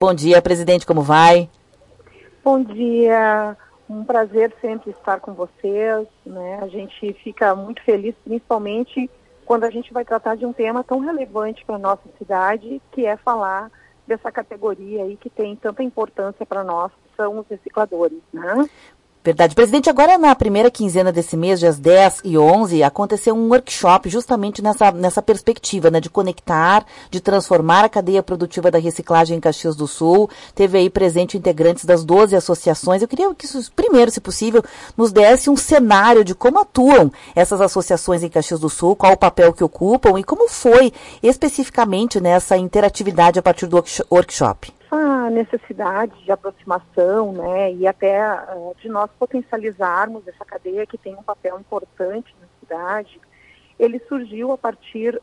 Bom dia, presidente, como vai? Bom dia, um prazer sempre estar com vocês, né? A gente fica muito feliz, principalmente quando a gente vai tratar de um tema tão relevante para a nossa cidade, que é falar dessa categoria aí que tem tanta importância para nós, que são os recicladores, né? Verdade. Presidente, agora na primeira quinzena desse mês, dias 10 e 11, aconteceu um workshop justamente nessa perspectiva, né, de conectar, de transformar a cadeia produtiva da reciclagem em Caxias do Sul. Teve aí presente integrantes das 12 associações. Eu queria que isso, primeiro, se possível, nos desse um cenário de como atuam essas associações em Caxias do Sul, qual o papel que ocupam e como foi especificamente nessa interatividade a partir do workshop. A necessidade de aproximação, né, e até de nós potencializarmos essa cadeia que tem um papel importante na cidade, ele surgiu a partir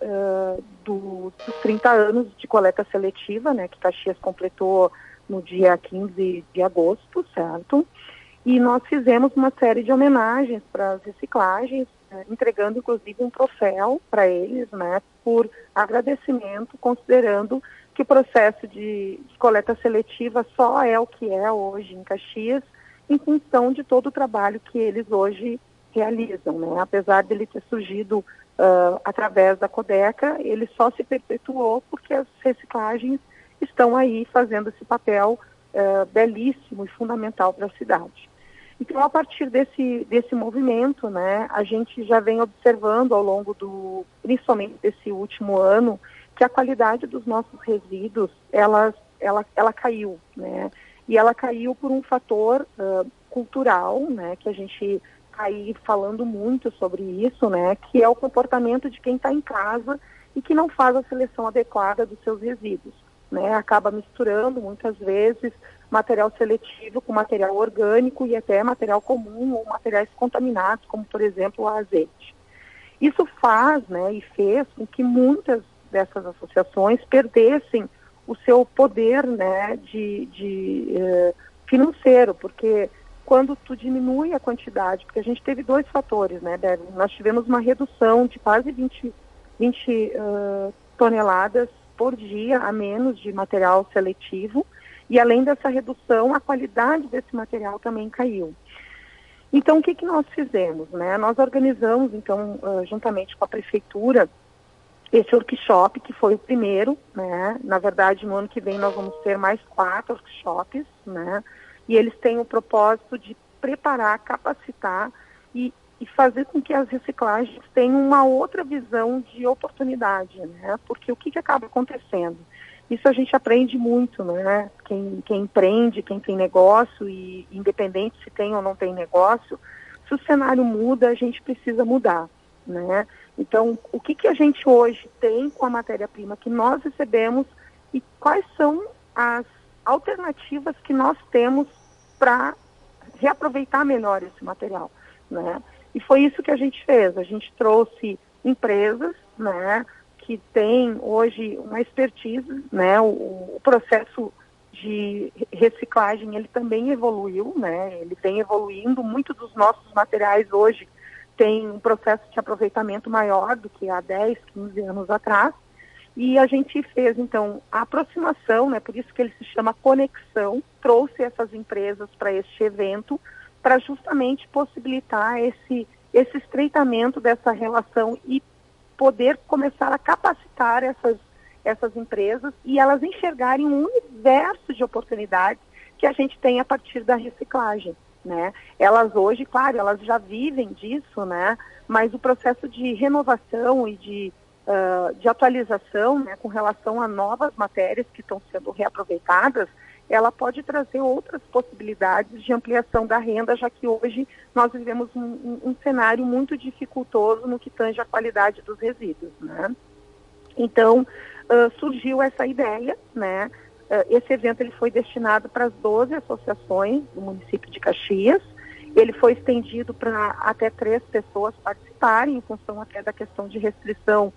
dos 30 anos de coleta seletiva, né, que Caxias completou no dia 15 de agosto, certo? E nós fizemos uma série de homenagens para as reciclagens, entregando inclusive um troféu para eles, né, por agradecimento, considerando que o processo de coleta seletiva só é o que é hoje em Caxias, em função de todo o trabalho que eles hoje realizam, né? Apesar dele ter surgido através da Codeca, ele só se perpetuou porque as reciclagens estão aí fazendo esse papel belíssimo e fundamental para a cidade. Então, a partir desse movimento, né, a gente já vem observando ao longo principalmente desse último ano, que a qualidade dos nossos resíduos, ela caiu, né? E ela caiu por um fator cultural, né? Que a gente está aí falando muito sobre isso, né? Que é o comportamento de quem está em casa e que não faz a seleção adequada dos seus resíduos, né? Acaba misturando, muitas vezes, material seletivo com material orgânico e até material comum ou materiais contaminados, como, por exemplo, o azeite. Isso faz, né? E fez com que muitas dessas associações perdessem o seu poder, né, de financeiro, porque quando tu diminui a quantidade, porque a gente teve dois fatores, né, Débora? Nós tivemos uma redução de quase 20 toneladas por dia a menos de material seletivo, e além dessa redução, a qualidade desse material também caiu. Então, o que nós fizemos, né? Nós organizamos, então, juntamente com a prefeitura, esse workshop, que foi o primeiro, né? Na verdade, no ano que vem nós vamos ter mais 4 workshops, né? E eles têm o propósito de preparar, capacitar e fazer com que as reciclagens tenham uma outra visão de oportunidade, né? Porque o que acaba acontecendo? Isso a gente aprende muito, né? Quem empreende, quem tem negócio, e independente se tem ou não tem negócio, se o cenário muda, a gente precisa mudar, né? Então, o que a gente hoje tem com a matéria-prima que nós recebemos e quais são as alternativas que nós temos para reaproveitar melhor esse material, né? E foi isso que a gente fez. A gente trouxe empresas, né, que têm hoje uma expertise, né? O processo de reciclagem, ele também evoluiu, né? Ele vem evoluindo. Muitos dos nossos materiais hoje tem um processo de aproveitamento maior do que há 10, 15 anos atrás, e a gente fez, então, a aproximação, né, por isso que ele se chama Conexão, trouxe essas empresas para este evento, para justamente possibilitar esse estreitamento dessa relação e poder começar a capacitar essas empresas e elas enxergarem um universo de oportunidades que a gente tem a partir da reciclagem, né? Elas hoje, claro, elas já vivem disso, né? Mas o processo de renovação e de atualização, né, com relação a novas matérias que estão sendo reaproveitadas, ela pode trazer outras possibilidades de ampliação da renda, já que hoje nós vivemos um cenário muito dificultoso no que tange a qualidade dos resíduos, né? Então, surgiu essa ideia, né? Esse evento ele foi destinado para as 12 associações do município de Caxias. Ele foi estendido para até 3 pessoas participarem, em função até da questão de restrição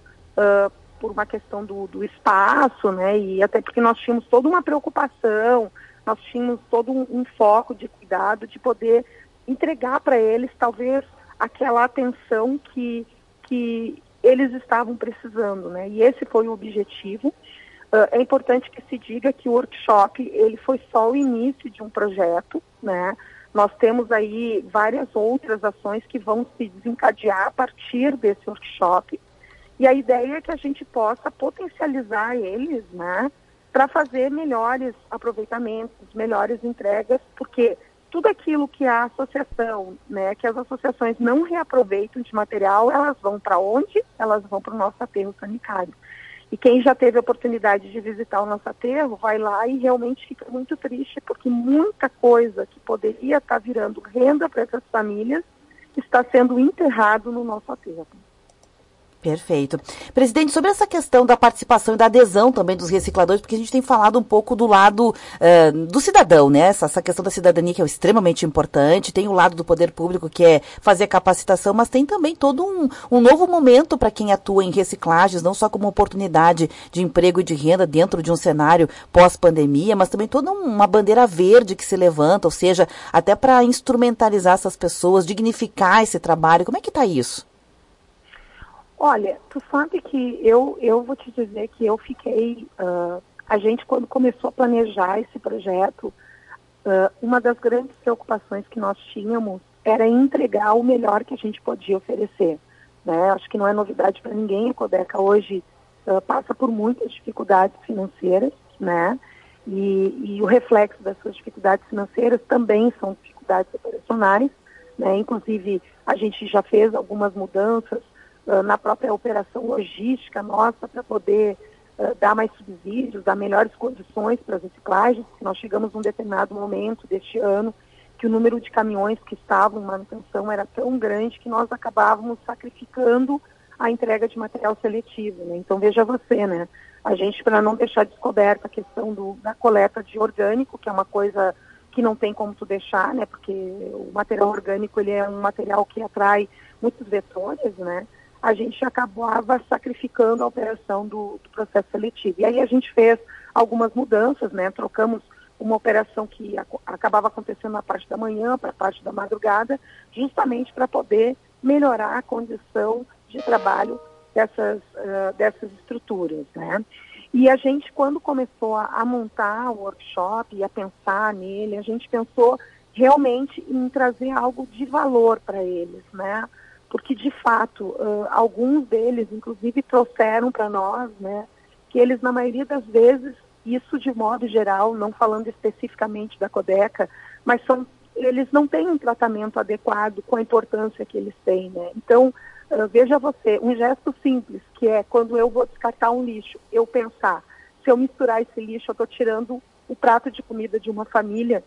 por uma questão do espaço, né? E até porque nós tínhamos toda uma preocupação, nós tínhamos todo um foco de cuidado de poder entregar para eles talvez aquela atenção que eles estavam precisando, né? E esse foi o objetivo. É importante que se diga que o workshop, ele foi só o início de um projeto, né? Nós temos aí várias outras ações que vão se desencadear a partir desse workshop. E a ideia é que a gente possa potencializar eles, né, para fazer melhores aproveitamentos, melhores entregas, porque tudo aquilo que a associação, né, que as associações não reaproveitam de material, elas vão para onde? Elas vão para o nosso aterro sanitário. E quem já teve a oportunidade de visitar o nosso aterro, vai lá e realmente fica muito triste, porque muita coisa que poderia estar virando renda para essas famílias está sendo enterrado no nosso aterro. Perfeito. Presidente, sobre essa questão da participação e da adesão também dos recicladores, porque a gente tem falado um pouco do lado do cidadão, né? Essa questão da cidadania que é extremamente importante, tem o lado do poder público que é fazer a capacitação, mas tem também todo um novo momento para quem atua em reciclagens, não só como oportunidade de emprego e de renda dentro de um cenário pós-pandemia, mas também toda uma bandeira verde que se levanta, ou seja, até para instrumentalizar essas pessoas, dignificar esse trabalho. Como é que está isso? Olha, tu sabe que eu vou te dizer que eu fiquei, a gente quando começou a planejar esse projeto, uma das grandes preocupações que nós tínhamos era entregar o melhor que a gente podia oferecer, né? Acho que não é novidade para ninguém, a Codeca hoje passa por muitas dificuldades financeiras, né? E o reflexo das suas dificuldades financeiras também são dificuldades operacionais, né? Inclusive, a gente já fez algumas mudanças na própria operação logística nossa para poder dar mais subsídios, dar melhores condições para as reciclagens. Nós chegamos num determinado momento deste ano que o número de caminhões que estavam em manutenção era tão grande que nós acabávamos sacrificando a entrega de material seletivo, né? Então veja você, né? A gente, para não deixar descoberta a questão da coleta de orgânico, que é uma coisa que não tem como tu deixar, né? Porque o material orgânico, ele é um material que atrai muitos vetores, né? A gente acabava sacrificando a operação do processo seletivo. E aí a gente fez algumas mudanças, né? Trocamos uma operação que acabava acontecendo na parte da manhã para a parte da madrugada, justamente para poder melhorar a condição de trabalho dessas estruturas, né? E a gente, quando começou a montar o workshop e a pensar nele, a gente pensou realmente em trazer algo de valor para eles, né? Porque, de fato, alguns deles, inclusive, trouxeram para nós, né, que eles, na maioria das vezes, isso de modo geral, não falando especificamente da Codeca, mas eles não têm um tratamento adequado com a importância que eles têm, né? Então, veja você, um gesto simples, que é quando eu vou descartar um lixo, eu pensar, se eu misturar esse lixo, eu estou tirando o prato de comida de uma família.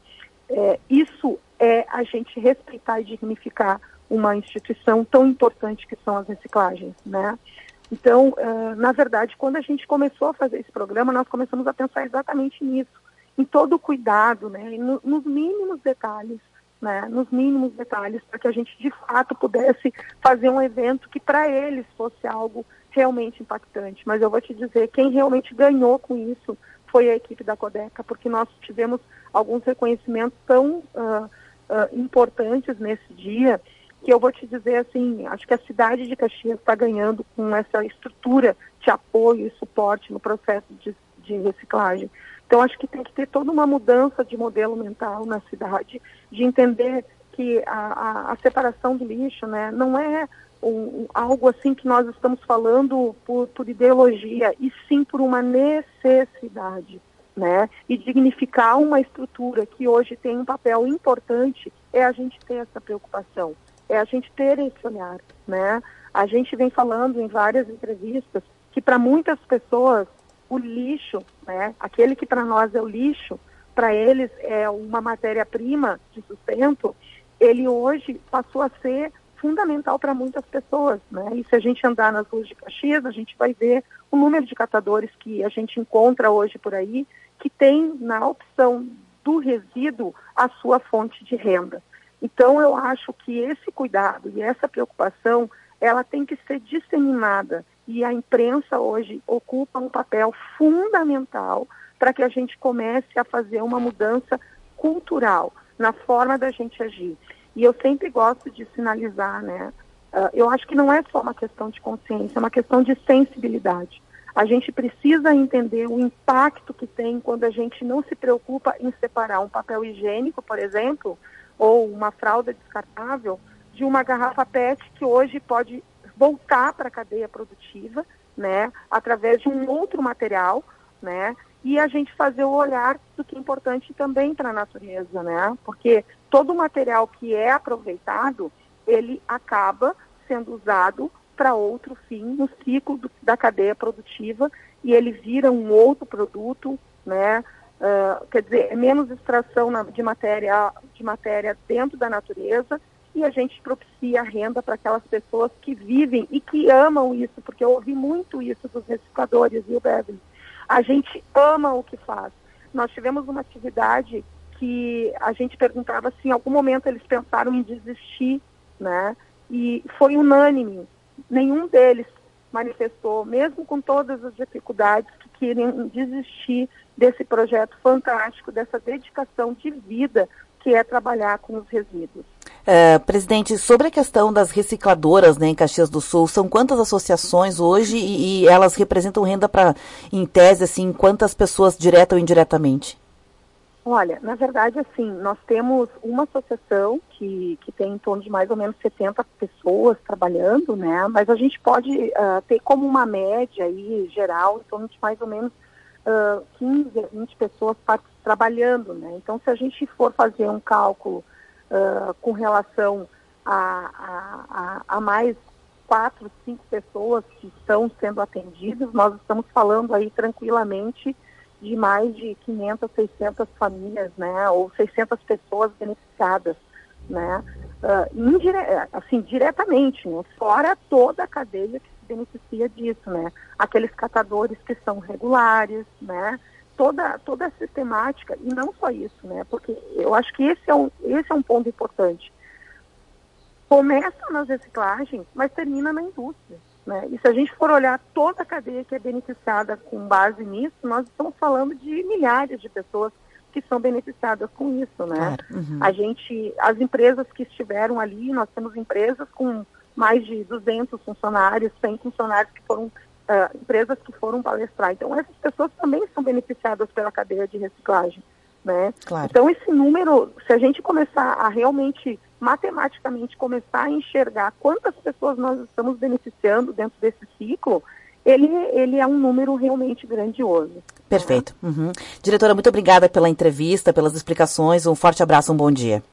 Isso é a gente respeitar e dignificar uma instituição tão importante que são as reciclagens, né? Então, na verdade, quando a gente começou a fazer esse programa, nós começamos a pensar exatamente nisso, em todo o cuidado, né? Nos mínimos detalhes, né? Nos mínimos detalhes, para que a gente, de fato, pudesse fazer um evento que para eles fosse algo realmente impactante. Mas eu vou te dizer, quem realmente ganhou com isso foi a equipe da Codeca, porque nós tivemos alguns reconhecimentos tão importantes nesse dia, que eu vou te dizer assim, acho que a cidade de Caxias está ganhando com essa estrutura de apoio e suporte no processo de reciclagem. Então, acho que tem que ter toda uma mudança de modelo mental na cidade, de entender que a separação do lixo, né, não é algo assim que nós estamos falando por ideologia, e sim por uma necessidade, né? E dignificar uma estrutura que hoje tem um papel importante é a gente ter essa preocupação. É a gente ter esse olhar, né? A gente vem falando em várias entrevistas que para muitas pessoas o lixo, né, aquele que para nós é o lixo, para eles é uma matéria-prima de sustento, ele hoje passou a ser fundamental para muitas pessoas, né? E se a gente andar nas ruas de Caxias, a gente vai ver o número de catadores que a gente encontra hoje por aí, que tem na opção do resíduo a sua fonte de renda. Então, eu acho que esse cuidado e essa preocupação, ela tem que ser disseminada. E a imprensa hoje ocupa um papel fundamental para que a gente comece a fazer uma mudança cultural na forma da gente agir. E eu sempre gosto de sinalizar, né? Eu acho que não é só uma questão de consciência, é uma questão de sensibilidade. A gente precisa entender o impacto que tem quando a gente não se preocupa em separar um papel higiênico, por exemplo, ou uma fralda descartável, de uma garrafa PET que hoje pode voltar para a cadeia produtiva, né, através de um outro material, né, e a gente fazer o olhar do que é importante também para a natureza, né, porque todo material que é aproveitado, ele acaba sendo usado para outro fim no ciclo da cadeia produtiva e ele vira um outro produto, né, quer dizer, é menos extração de matéria dentro da natureza, e a gente propicia renda para aquelas pessoas que vivem e que amam isso, porque eu ouvi muito isso dos recicladores, viu, Beverly? A gente ama o que faz. Nós tivemos uma atividade que a gente perguntava se em algum momento eles pensaram em desistir, né? E foi unânime. Nenhum deles manifestou, mesmo com todas as dificuldades, que queriam desistir desse projeto fantástico, dessa dedicação de vida que é trabalhar com os resíduos. Presidente, sobre a questão das recicladoras, né, em Caxias do Sul, são quantas associações hoje e elas representam renda para, em tese, assim, quantas pessoas direta ou indiretamente? Olha, na verdade, assim, nós temos uma associação que tem em torno de mais ou menos 70 pessoas trabalhando, né, mas a gente pode ter como uma média aí, geral, em torno de mais ou menos 15 a 20 pessoas trabalhando, né, então se a gente for fazer um cálculo com relação a mais 4, 5 pessoas que estão sendo atendidas, nós estamos falando aí tranquilamente de mais de 500, 600 famílias, né, ou 600 pessoas beneficiadas, né, diretamente, né, fora toda a cadeia que se beneficia disso, né, aqueles catadores que são regulares, né, toda a sistemática, e não só isso, né, porque eu acho que esse é um ponto importante. Começa nas reciclagens, mas termina na indústria, né, e se a gente for olhar toda a cadeia que é beneficiada com base nisso, nós estamos falando de milhares de pessoas que são beneficiadas com isso, né. Claro. Uhum. As empresas que estiveram ali, nós temos empresas com mais de 200 funcionários, 100 funcionários que foram empresas que foram palestrar. Então, essas pessoas também são beneficiadas pela cadeia de reciclagem, né? Claro. Então, esse número, se a gente começar a realmente, matematicamente, começar a enxergar quantas pessoas nós estamos beneficiando dentro desse ciclo, ele é um número realmente grandioso. Perfeito. Uhum. Diretora, muito obrigada pela entrevista, pelas explicações. Um forte abraço, um bom dia.